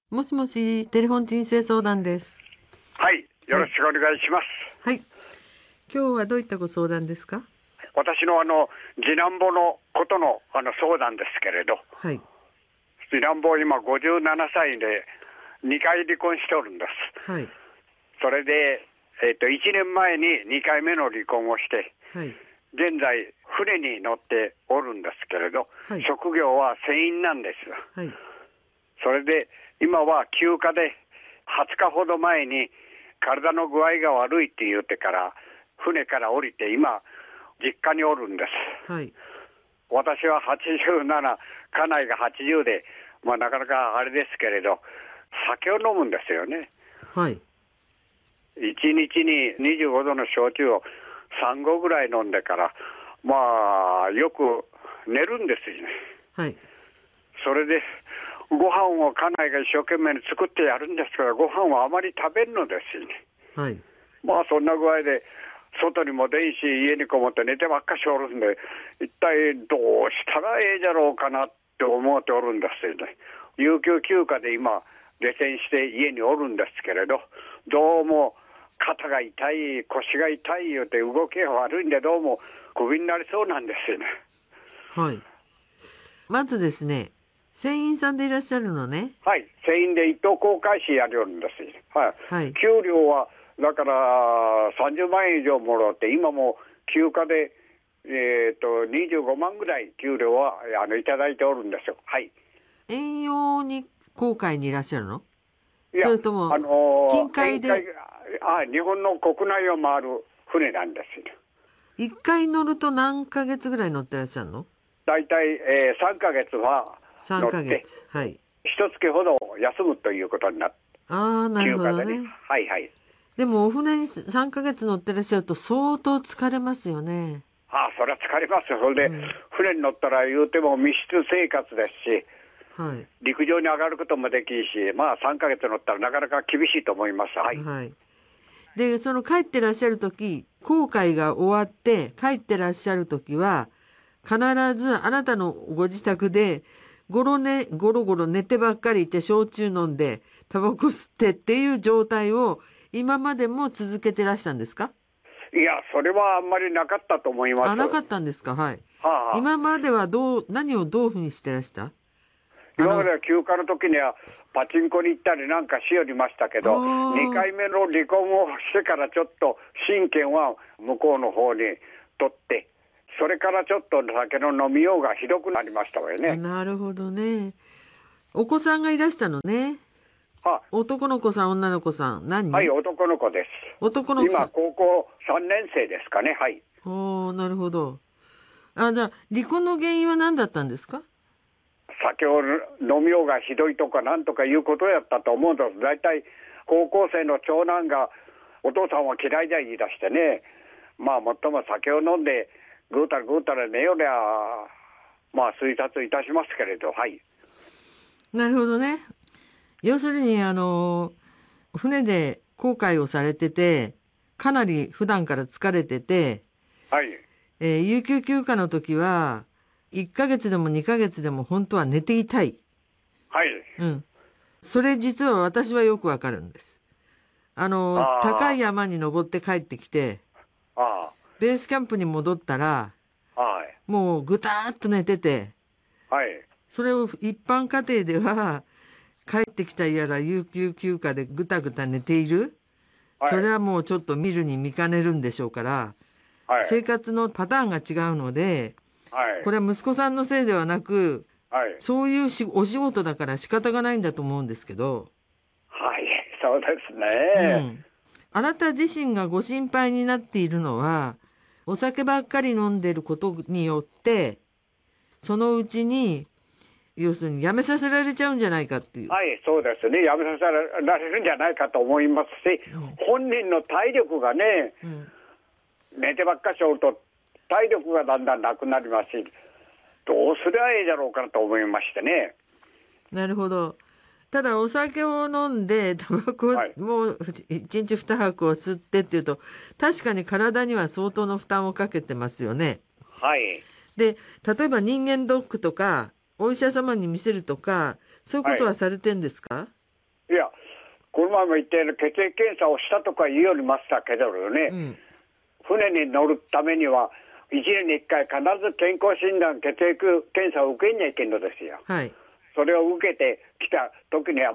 もしもし、テレフォン人生相談です。 はい、よろしくお願いします。 はい。今日はどういったご相談ですか？ 私の次男坊のことの相談ですけれど、 はい。 次男坊今57歳で2回離婚しておるんです。 はい。 それで、1年前に2回目の離婚をして、 はい。 現在船に乗っておるんですけれど、 はい。 職業は船員なんです。 はい。 それで今は休暇で20日ほど前に体の具合が悪いって言ってから船から降りて今実家におるんです。 はい。 私は87、家内が80で、なかなかあれですけれど酒を飲むんですよね。 はい。 1日に25度の焼酎を3合ぐらい飲んでからよく寝るんですよね。 はい。 それでご飯を家内が一生懸命に作ってやるんですけど、ご飯はあまり食べるのですよね。 はい。 そんな具合で外にも出んし家にこもって寝てばっかしおるんで、一体どうしたらええじゃろうかなって思っておるんですよね。有給休暇で今下船して家におるんですけれど、どうも肩が痛い腰が痛い言うて動きが悪いんで、どうもクビになりそうなんですよね。 はい。まずですね、船員さんでいらっしゃるのね。 はい、船員で一等航海士やるんですよ。はい。 はい。 給料はだから30万円以上もらって、今も休暇で25万ぐらい給料はいただいておるんですよ。はい。 遠洋に航海にいらっしゃるの？ いや、 それとも近海で日本の国内を回る船なんですよ。 一回乗ると何ヶ月ぐらい乗ってらっしゃるの？ だいたい3ヶ月は乗 3ヶって月。はい。 一月ほど休むということになって、 ああ、なるほど休暇でね。 はいはい。 でもお船に3ヶ月乗ってらっしゃると相当疲れますよね。 それは疲れますよ。それで、船に乗ったら言うても密室生活ですし、 はい。 陸上に上がることもできるし、3ヶ月乗ったらなかなか厳しいと思います。はい。 はい。で、その帰ってらっしゃるとき、航海が終わって帰ってらっしゃるときは、必ずあなたのご自宅でゴロゴロ寝てばっかりいて、焼酎飲んでタバコ吸ってっていう状態を今までも続けてらしたんですか？ いや、それはあんまりなかったと思います。 なかったんですか？はい。 はあ、 今までは何をどういうふうにしてらした？ 今までは休暇の時にはパチンコに行ったりなんかしよりましたけど、2回目の離婚をしてからちょっと親権は向こうの方に取って、それからちょっと酒の飲みようがひどくなりましたわよね。 なるほどね。お子さんがいらしたのね。男の子さん、女の子さん、何人？ はい、男の子です。 男の子さん。 今、高校3年生ですかね。はい。 なるほど。じゃあ、離婚の原因は何だったんですか？ 酒を飲みようがひどいとかなんとかいうことやったと思うんです。だいたい高校生の長男がお父さんは嫌いだ言い出してね、もっとも酒を飲んでぐうたらぐうたら寝よりゃ推察いたしますけれど。はい。 なるほどね。要するに船で航海をされてて、かなり普段から疲れてて、 はい。 有給休暇の時は1ヶ月でも2ヶ月でも本当は寝ていたい。 はい。 うん。それ実は私はよくわかるんです。高い山に登って帰ってきて、ベースキャンプに戻ったら、 はい。 もうぐたーっと寝てて、 はい。 それを一般家庭では、帰ってきたやら有給休暇でぐたぐた寝ている、それはもうちょっと見るに見かねるんでしょうから、生活のパターンが違うので、これは息子さんのせいではなく、そういうお仕事だから仕方がないんだと思うんですけど。 はい、そうですね。 あなた自身がご心配になっているのは、お酒ばっかり飲んでることによって、そのうちに、要するに辞めさせられちゃうんじゃないかっていう。 はい、そうですね。辞めさせられるんじゃないかと思いますし、本人の体力がね、寝てばっかしおると体力がだんだんなくなりますし、どうすりゃいいだろうかなと思いましてね。 なるほど。ただお酒を飲んでタバコをもう1日2箱を吸ってっていうと、確かに体には相当の負担をかけてますよね。 はい。 で、例えば人間ドックとかお医者様に見せるとか、そういうことはされてんですか？ この前も言ったように血液検査をしたとか言いよりましたけどね、船に乗るためには1年に1回必ず健康診断、血液検査を受けにゃいけんのですよ。 はい。 それを受けてきた時には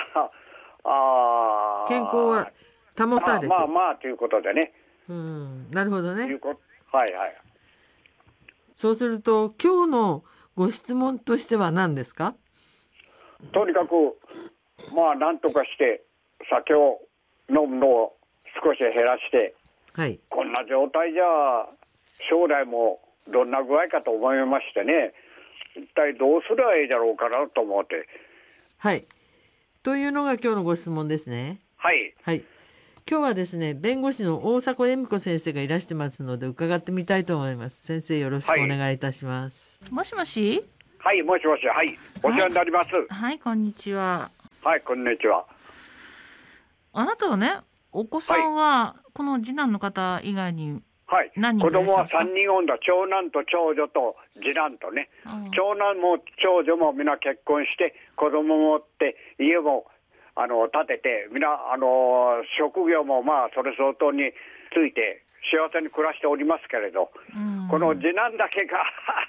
健康は保たれてということでね。 なるほどね。 はいはい。 そうすると今日のご質問としては何ですか？ とにかくなんとかして酒を飲むのを少し減らして、 はい、 こんな状態じゃ将来もどんな具合かと思いましてね、一体どうすればいいだろうかなと思って。 はい。というのが今日のご質問ですね。 はい。 はい。今日はですね、弁護士の大迫恵美子先生がいらしてますので伺ってみたいと思います。先生よろしくお願いいたします。 もしもし。 はい、もしもし、はい、お世話になります。 はい、こんにちは。 はい、こんにちは。 あなたはね、お子さんはこの次男の方以外に何人いらっしゃるんですか？子供は3人おんだ。長男と長女と次男とね。長男も長女も皆結婚して子供もおって家も建てて皆職業もそれ相当について幸せに暮らしておりますけれど、この次男だけが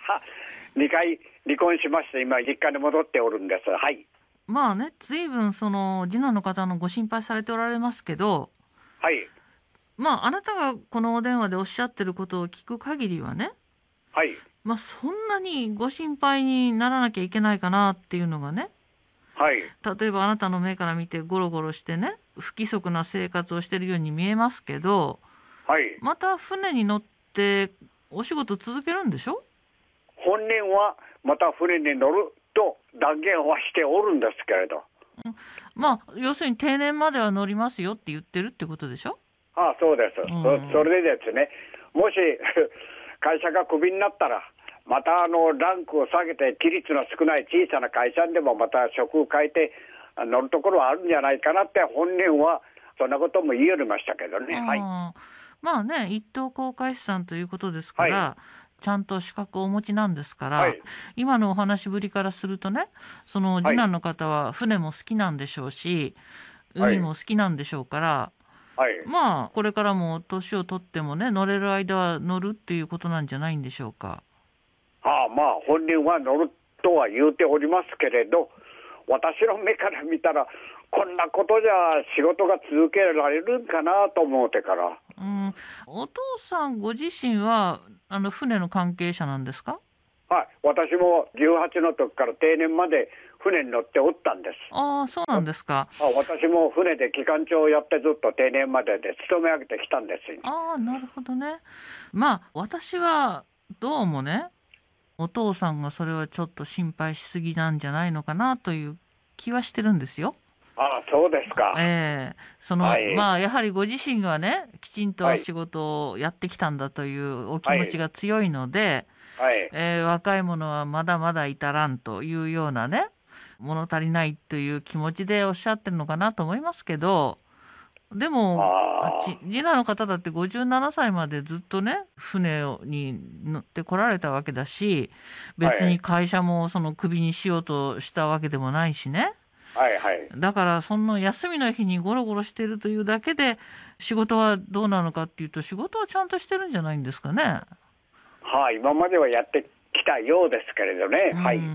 2回離婚しまして今実家に戻っておるんです。はい。 まあね、随分その次男の方のご心配されておられますけど、 はい。 あなたがこのお電話でおっしゃってることを聞く限りはね、 はい。 そんなにご心配にならなきゃいけないかなっていうのがね、 はい。 例えばあなたの目から見てゴロゴロしてね、不規則な生活をしてるように見えますけど、 はい。 また船に乗ってお仕事続けるんでしょ？ 本人はまた船に乗ると断言はしておるんですけれど、 要するに定年までは乗りますよって言ってるってことでしょ？ そうです、それでですね、もし会社がクビになったらまたランクを下げて規律の少ない小さな会社でもまた職を変えて乗るところはあるんじゃないかなって本人はそんなことも言いよりましたけどね。はい。 一等航海士さんということですから、ちゃんと資格をお持ちなんですから、今のお話ぶりからするとね、その次男の方は船も好きなんでしょうし、海も好きなんでしょうから、これからも年を取ってもね、乗れる間は乗るっていうことなんじゃないんでしょうか。 本人は乗るとは言うておりますけれど、私の目から見たらこんなことじゃ仕事が続けられるんかなと思ってから。 お父さんご自身は船の関係者なんですか？ はい、私も18の時から定年まで船に乗っておったんです。 そうなんですか。 私も船で機関長をやってずっと定年までで勤め上げてきたんですよ。 なるほどね。私はどうもね、お父さんがそれはちょっと心配しすぎなんじゃないのかなという気はしてるんですよ。 そうですか。 やはりご自身がね、きちんと仕事をやってきたんだというお気持ちが強いので、若い者はまだまだ至らんというようなね、物足りないという気持ちでおっしゃってるのかなと思いますけど、でも次男の方だって57歳までずっとね船に乗ってこられたわけだし、別に会社もそのクビにしようとしたわけでもないしね。だからその休みの日にゴロゴロしてるというだけで仕事はどうなのかっていうと、仕事はちゃんとしてるんじゃないんですかね。 今まではやってきたようですけれどね。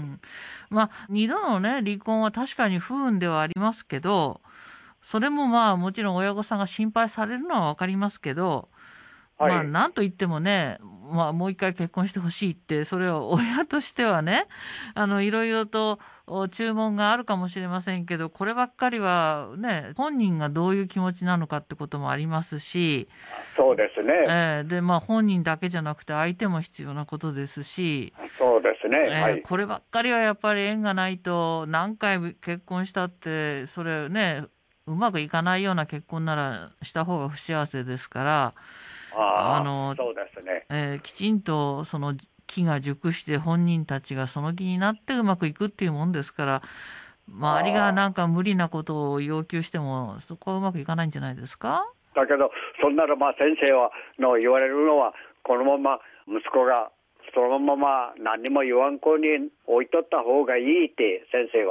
2度のね離婚は確かに不運ではありますけど、それももちろん親御さんが心配されるのは分かりますけど、なんといってもね、もう一回結婚してほしいって、それは親としてはね、いろいろと注文があるかもしれませんけど、こればっかりはね、本人がどういう気持ちなのかってこともありますし。 そうですね。 本人だけじゃなくて相手も必要なことですし。 そうですね。 こればっかりはやっぱり縁がないと、何回結婚したってそれね、うまくいかないような結婚ならした方が不幸せですから、 そうですね。 きちんとその機が熟して本人たちがその気になってうまくいくっていうもんですから、周りがなんか無理なことを要求してもそこはうまくいかないんじゃないですか。 だけどそんなら先生は言われるのは、このまま息子がそのまま何にも言わん子に置いとった方がいいって先生は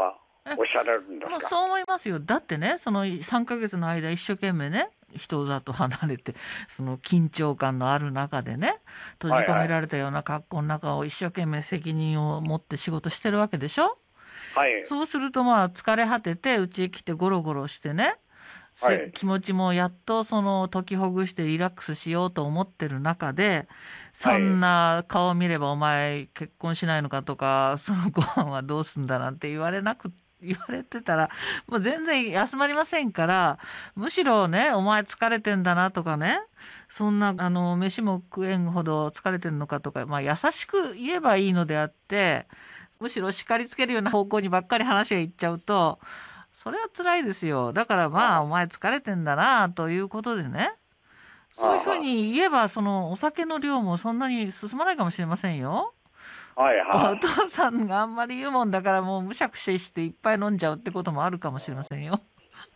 おっしゃられるんですか？ そう思いますよ。だってね、その3ヶ月の間一生懸命ね、人里離れて、その緊張感のある中でね、閉じ込められたような格好の中を一生懸命責任を持って仕事してるわけでしょ。 はい。 そうするとまあ疲れ果てて家へ来てゴロゴロしてね、気持ちもやっとその解きほぐしてリラックスしようと思ってる中で、そんな顔見ればお前結婚しないのかとか、そのご飯はどうすんだなんて言われてたら、もう全然休まりませんから、むしろね、お前疲れてんだなとかね、そんな飯も食えんほど疲れてんのかとか、まあ優しく言えばいいのであって、むしろ叱りつけるような方向にばっかり話がいっちゃうと、それは辛いですよ。だからまあお前疲れてんだなということでね、そういうふうに言えばそのお酒の量もそんなに進まないかもしれませんよ。 はいはい。 お父さんがあんまり言うもんだからもうむしゃくしゃしていっぱい飲んじゃうってこともあるかもしれませんよ。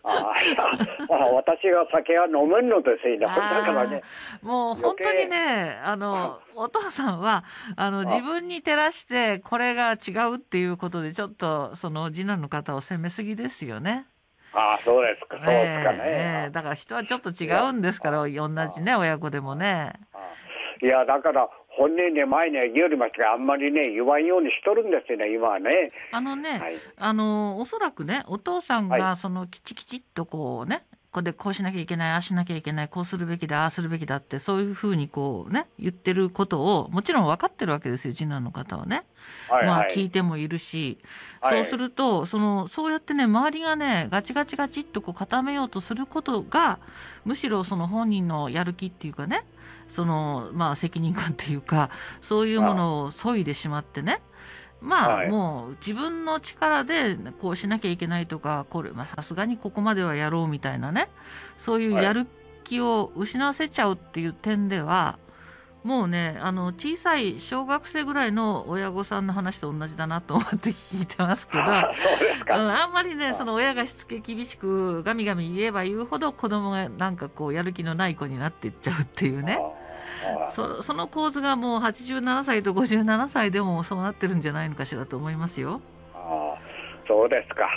私が酒は飲めるのですよね。だからね。 もう本当にね、お父さんは、自分に照らして、これが違うっていうことで、ちょっと、その、次男の方を責めすぎですよね。 そうですか、そうですかね。 だから人はちょっと違うんですから、同じね、親子でもね。 いや、だから、本人ね、前に言いましたが、あんまりね、言わんようにしとるんですよね、今はね。 おそらくね、お父さんが、きちきちっとこうね、こうしなきゃいけない、ああしなきゃいけない、こうするべきだ、ああするべきだって、そういうふうにこうね、言ってることを、もちろん分かってるわけですよ、次男の方はね。まあ、聞いてもいるし、そうすると、そうやってね、周りがね、ガチガチガチっとこう固めようとすることが、むしろその本人のやる気っていうかね、まあ、責任感っていうか、そういうものを削いでしまってね、まあ、もう自分の力でこうしなきゃいけないとか、さすがにここまではやろうみたいなね、そういうやる気を失わせちゃうっていう点では、もうね、小さい小学生ぐらいの親御さんの話と同じだなと思って聞いてますけど、あんまりね、その親がしつけ厳しくガミガミ言えば言うほど子供がなんかこうやる気のない子になっていっちゃうっていうね。その構図がもう87歳と57歳でもそうなってるんじゃないのかしらと思いますよ。 そうですか。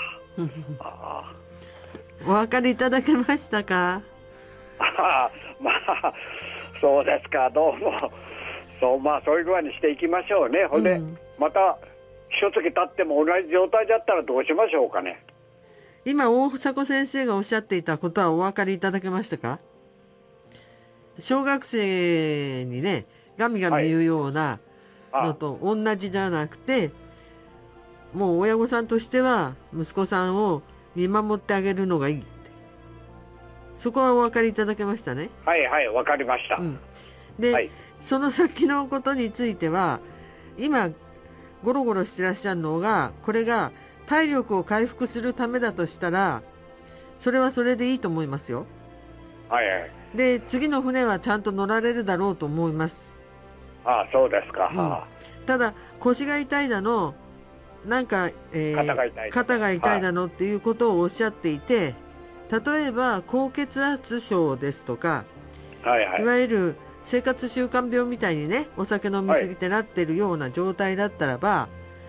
お分かりいただけましたか？ まあそうですか、どうも。そういう具合にしていきましょうね。ほんで、また一月経っても同じ状態だったらどうしましょうかね。 今大迫先生がおっしゃっていたことはお分かりいただけましたか？小学生にね、ガミガミ言うようなのと同じじゃなくて、もう親御さんとしては息子さんを見守ってあげるのがいいって。そこはお分かりいただけましたね。 はいはい、分かりました。 で、その先のことについては、今ゴロゴロしてらっしゃるのが、これが体力を回復するためだとしたら、それはそれでいいと思いますよ。で、次の船はちゃんと乗られるだろうと思います。 そうですか。 ただ腰が痛いだの、なんか、肩が痛いだのっていうことをおっしゃっていて、例えば高血圧症ですとか、いわゆる生活習慣病みたいにね、お酒飲みすぎてなってるような状態だったらば、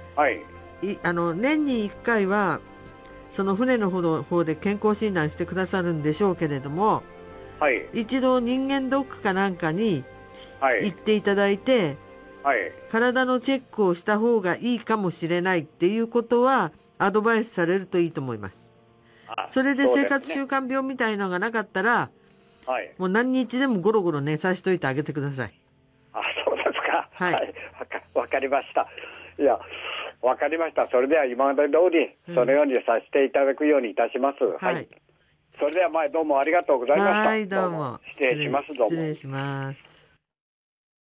年に1回はその船の方で健康診断してくださるんでしょうけれども、一度人間ドックかなんかに行っていただいて、体のチェックをした方がいいかもしれないっていうことはアドバイスされるといいと思います。それで生活習慣病みたいのがなかったら、もう何日でもゴロゴロ寝さしといてあげてください。 そうですか。わかりました。いや、わかりました。それでは今まで通りそのようにさせていただくようにいたします。それではどうもありがとうございました。 どうも。 失礼します。 失礼します。